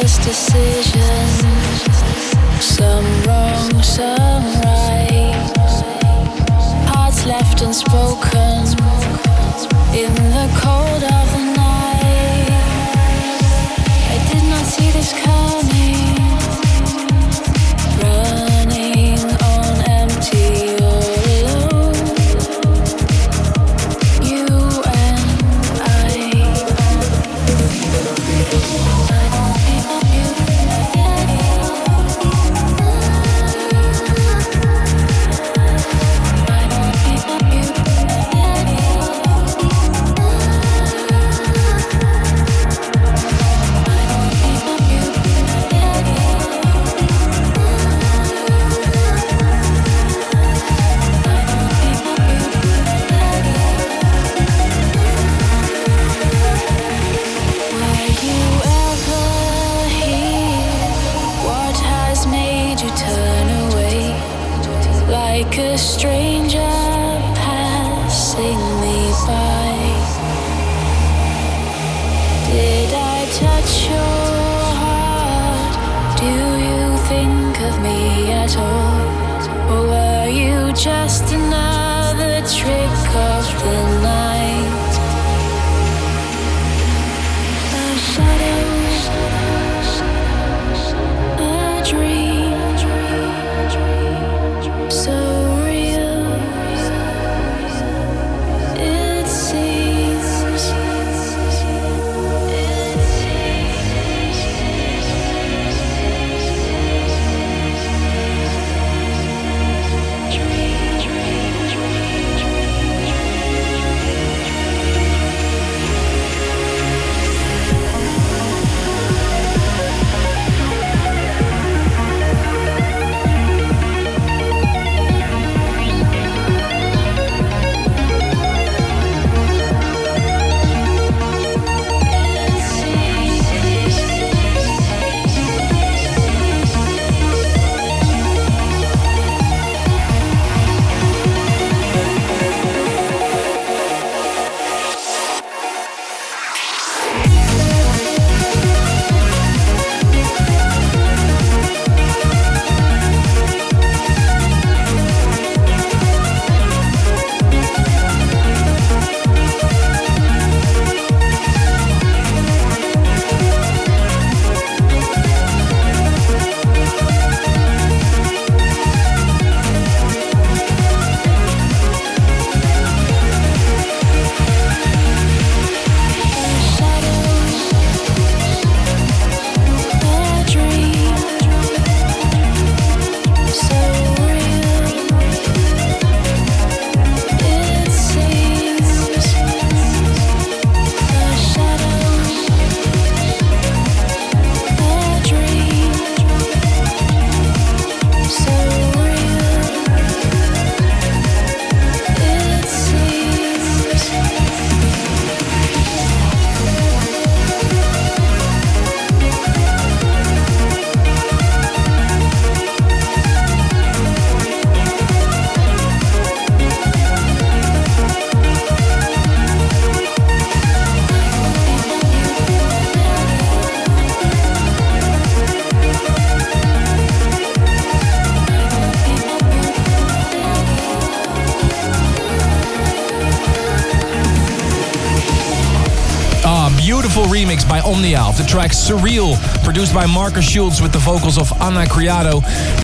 endless decisions, some wrong, some right, hearts left unspoken in the cold of the night. I did not see this coming, running on empty all alone. You and I. Like a stranger passing me by, did I touch your heart? Do you think of me at all? Or were you just another trick of the night? A shadow, a dream, so real, it seems. Beautiful remix by Omnia of the track Surreal, produced by Marcus Schultz with the vocals of Anna Criado.